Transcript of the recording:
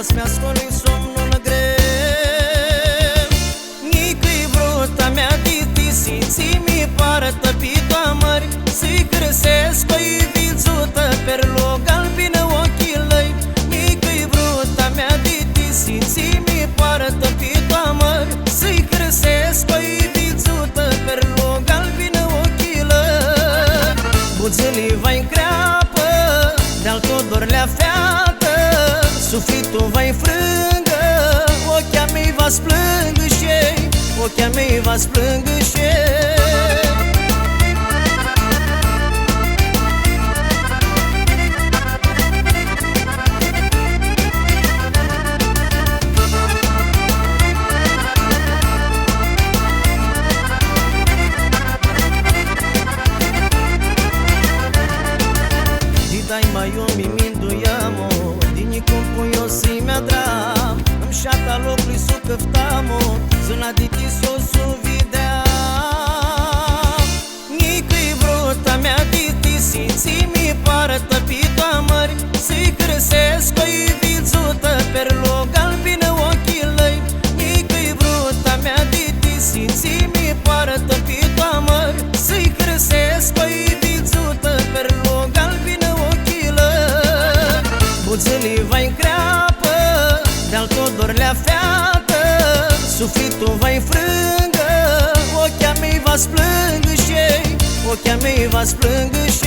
să mi-ascoli somnul greu. Nici-i vruta mea ditisi, ți-mi pară tăpită mări, să-i cresesc o ivițută, perlog albină ochii lăi. Nici-i vruta mea ditisi, ți-mi pară tăpită mări, să-i cresesc o ivițută, perlog albină ochii lăi. Buțelii vai creapă, de-al Todorlea feată, sufletul vai frângă, ochea mei va splângă și ochea mei va splângă și dai mai eu mimindu-iamo, dini cum eu si mi adram, îmi șata locului su căftamo, zona diti su videam. Nici-i vruta mea diti ți-mi pară tăpită mări, să-i cresesc o ivițută, perlog albină ochii lăi. Nici-i vruta mea diti ți-mi pară tăpită mări, să-i cresesc o ivițută, perlog albină ochii lăi. Buțelii vai creapă, de-al Todorlea feată, sufletul vai frângă, ochea mei va splângă și ochea mei va splângă și